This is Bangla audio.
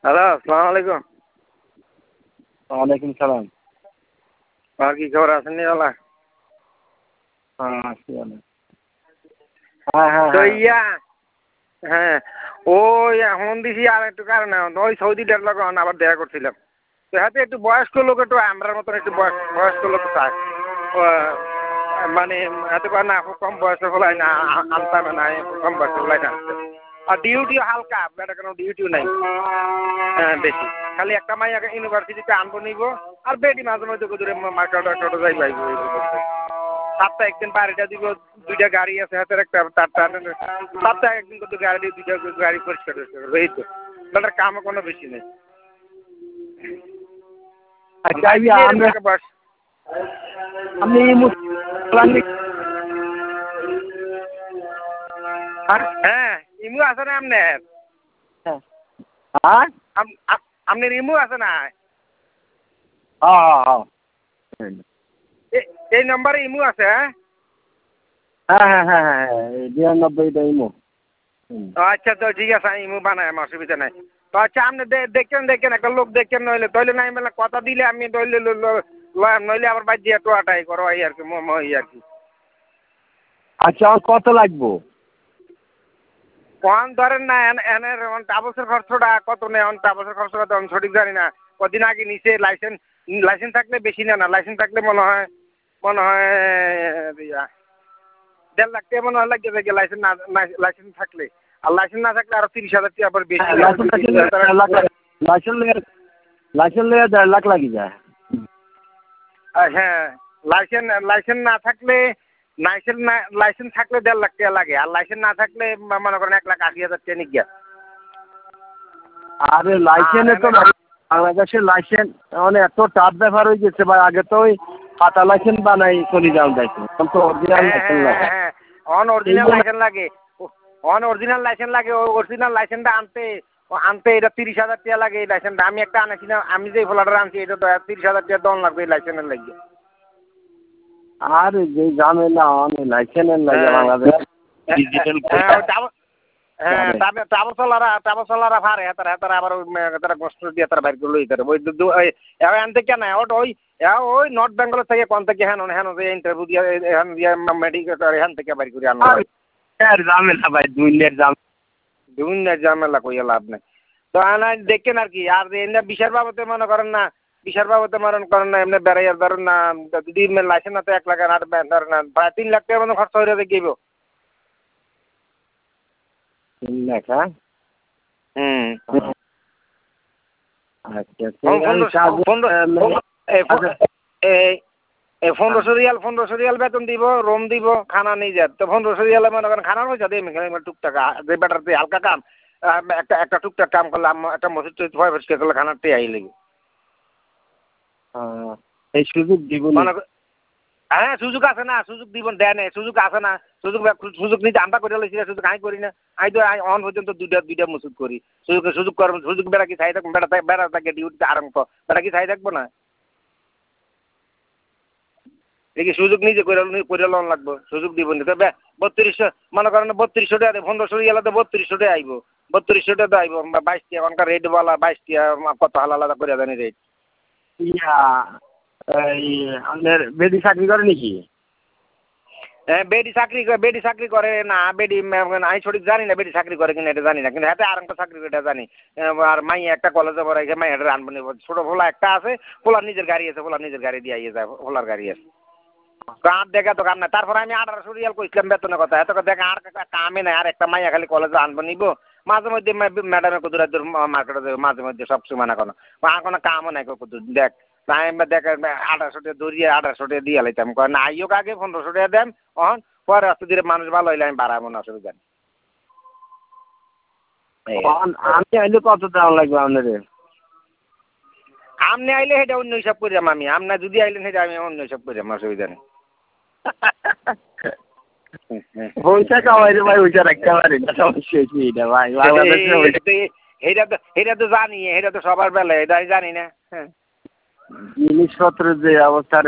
হ্যালো, আসসালামু আলাইকুম। ওয়ালাইকুম সালাম। আর কি খবর আছেন নি ওলা? হ্যাঁ আছি ভালো। হ্যাঁ হ্যাঁ তো হ্যাঁ হ্যাঁ ওই এখন দিছি আর একটু কারণে ওই সৌদিটার লোক আবার দেখা করছিলাম। তো হাতে একটু বয়স্ক লোক, একটু আমরার মতন একটু বয়স্ক লোক চায়। মানে হাতে পারে না, খুব কম বয়সে ফেলাই না, আনতাম না, কম বয়সে ফেলাই না। আর ডিউটিও হালকা, বেটা কোনো ডিউটিও নাই। হ্যাঁ বেশি, খালি একটা মাই ইউনিভার্সিটিতে আনবো নিব, আর বেডি মাঝে মাঝে দূরে মার্কেট যাই পাইব। সপ্তাহে একদিন বাড়িটা দিব, দুইটা গাড়ি আছে হাতের, একটা সপ্তাহে একদিন করতে গাড়ি, দুইটা গাড়ি পরিষ্কার করবে। এই তো বেটার কামও কোনো বেশি নেই। আপনি হ্যাঁ ইমু আছে না আপনার? হ্যাঁ আপনার ইমু আছে না? হ্যাঁ এই নম্বরে ইমু আছে? হ্যাঁ হ্যাঁ হ্যাঁ হ্যাঁ 92টা ইমো। আচ্ছা তো ঠিক আছে, ইমু বানায়, আমার অসুবিধা নাই। তো আচ্ছা আপনি দেখেন একটা লোক দেখেন, নইলে তৈলে নাই মেলা কথা দিলে আমি নইলে নইলে আবার বাদ দিয়ে টোয়াটাই করো এই আর কি, এই আর কি। আচ্ছা আর কত লাগবো? কন ধরেন না, এনের টাবসের খরচটা কত নেই, টাবসের খরচটা তো আমি সঠিক জানি না। কদিন আগে নিচে লাইসেন্স থাকলে বেশি না, লাইসেন্স থাকলে মনে হয় 1.5 লাখ টাকা মনে হয় লাগে লাইসেন্স না, লাইসেন্স থাকলে। আর লাইসেন্স না থাকলে আরো 30,000 টাকা আবার বেশি। লাইসেন্স লেগে 1.5 লাখ লাগি যায়। হ্যাঁ লাইসেন্স না থাকলে, লাইসেন্স থাকলে 1.5 লাখ টাকা লাগে, আর লাইসেন্স না থাকলে মনে করেন 1,80,000 টাকা নিয়ে গিয়া। আরে লাইসেন্স তো বাংলাদেশের লাইসেন্স মানে এত টাফ ব্যাপার হয়ে গেছে ভাই। আগে তো ওই খাতা লাইসেন্স বানাই চলে যাও দেখো, এখন তো অরিজিনাল লাইসেন্স লাগে। হ্যাঁ অরিজিনাল লাইসেন্স লাগে, অরিজিনাল লাইসেন্স লাগে। অরিজিনাল লাইসেন্সটা আনতে এটা 30,000 টাকা লাগে। এই লাইসেন্সটা আমি একটা আনাছি না, আমি যে ফ্লাটার আনছি এটা তো 30,000 টাকা দন লাগবে এই লাইসেন্সের লাগে। আর যে ঝামেলা অনেক লাইসেন্সের লাগে বাংলাদেশ ডিজিটাল টাবসলারা ভারে হাতারা আবার তারা কষ্ট দিয়ে তারা বাইর করলো ওই আনতে কেন ওই নর্থ বেঙ্গল থেকে কোন থেকে হ্যান ইন্টারভিউ দিয়ে মেডিকেল হ্যান থেকে বাইর করে আনো। ঝামেলা ভাই, দুনিয়ার ঝামেলা কইয়া লাভ নাই। তো দেখেন আর কি, আর এমনি বিশার বাবতে মনে করেন না, বিশার বাবতে মনে করেন না, এমনি বেড়াইয়ার ধরেন না, যদি লাইসেন্স না তো 1 লাখ আর ধরেন না প্রায় 3 লাখ টাকার মতো খরচা হয়ে গেব। 3 লাখ? হ্যাঁ আচ্ছা 1500 রিয়াল বেতন দিব, রুম দিব, খানা নিয়ে যাত। তো 1500 রিয়ালে মনে করেন খানার পয়সা দিই টুকটাক, যে বেটার দিয়ে হালকা কাম, একটা টুকটাক কাম করলে একটা মসজিদ পরিষ্কার করলে খানার তে আই লেগে। এই সুযোগ দিব না? হ্যাঁ সুযোগ আছে না, সুযোগ দিব দেয় না, সুযোগ আছে না। সুযোগ নিতে আমরা করে লেছি, সুযোগ আমি করি না। আমি তো অন পর্যন্ত দুইটা মসজিদ করি। সুযোগ করবেন, সুযোগ বেড়া কি চাই থাকবো, বেড়া থাকে ডিউটিতে আরম্ভ, বেড়া কি চাই থাকবো না? দেখি সুযোগ নিজে করে লোন লাগবো, সুযোগ দিব না। তবে 3200 মনে করেন 3200 টাকা 1500 রিয়ালে তো 3200 টাকা আইব, 3200 টাকা তো আইব। 22 টাকা এখনকার রেট বলা, 22 টাকা কত আলাদা করে জানি রেট। আপনার বেডি চাকরি করে নাকি? হ্যাঁ বেডি চাকরি করে না, বেডি আমি সঠিক জানি না বেডি চাকরি করে কিনা এটা জানি না, কিন্তু হাতে আর একটা চাকরি এটা জানি। আর মাই একটা কলেজে পড়াইছে, মাই এটা আনবো নিব। ছোট ফোলা একটা আছে, ফোলার নিজের গাড়ি আছে, ফোলার নিজের গাড়ি দিয়ে আইয়ে যায়, ফোলার গাড়ি আছে। কার দেখা তো কাম নাই। তারপরে আমি 1800 রিয়াল কইছিলাম বেতনের কথা, এত দেখা আর কামে নাই। আর একটা মাইয়া খালি কলেজে আনবো নিব, মাঝে মধ্যে ম্যাডামের কুদুর মার্কেটে মাঝে মধ্যে সব সময় না কোনো আর কোনো কামও নাই কুদুর দেখ। তাই দেখ 1800 টাকা ধরিয়ে 1800 টাকা দিয়ে লাইতাম, না আইও আগে 1500 টাকা দেন, অহন পরে রাস্তা ধীরে মানুষ ভালো হইলে আমি বাড়াবো না, অসুবিধা নেই। আমি আইলে কত দাম লাগবে আপনাদের? আপনি আইলে সেটা অন্য হিসাব করে যাম আমি, আপনার যদি আইলেন সেটা আমি অন্য হিসাব করে যাম, অসুবিধা নেই। পয়সা কামাই রে ভাই, ওইটা রাখতে পারি না, সমস্যা কি এটা ভাই? এটা তো জানি, এটা তো সবার বেলায়, এটা জানি না। হ্যাঁ জিনিসপত্রের যে অবস্থা